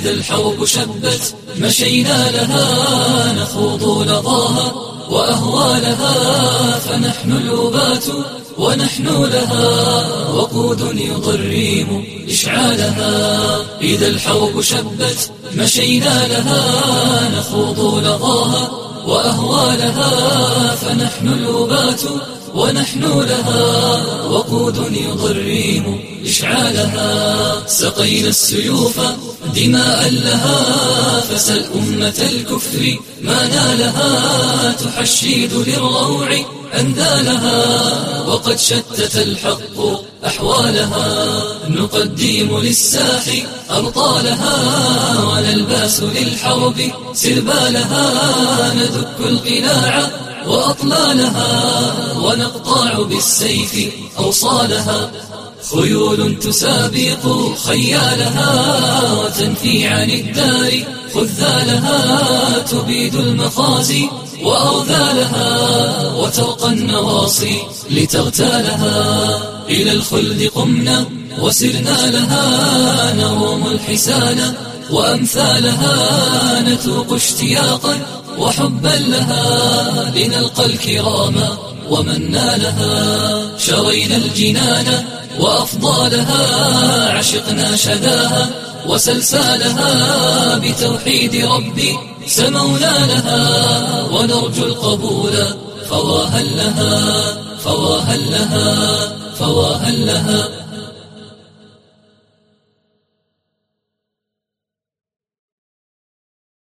إذا الحرب شبت مشينا لها، نخوض لظاها وأهوالها، فنحن الأبات ونحن لها وقود يضرم إشعالها. إذا الحرب شبت مشينا لها، نخوض لظاها وأهوالها، فنحن الأبات ونحن لها وقود يضرم إشعالها. سقينا السيوف دماء لها، فسل أمة الكفر ما نالها، تحشيد للروع أنذالها، وقد شتت الحق أحوالها. نقدم للساح أبطالها، ونلباس للحرب سربالها، ندك القلاع وأطلالها، ونقطع بالسيف أوصالها. خيول تسابق خيالها، وتنفي عن الدار خذالها، تبيد المخازي وأرذالها، وترقى النواصي لتغتالها. إلى الخلد قمنا وسرنا لها، نروم الحسان وأمثالها، نتوق اشتياقا وحبا لها، لنلقى الكرام ومن نالها. شرينا الجنان وأفضالها، عشقنا شذاها وسلسالها، بتوحيد ربي سمونا لها، ونرجو القبول فواهل لها، فواهل لها، فواهل لها.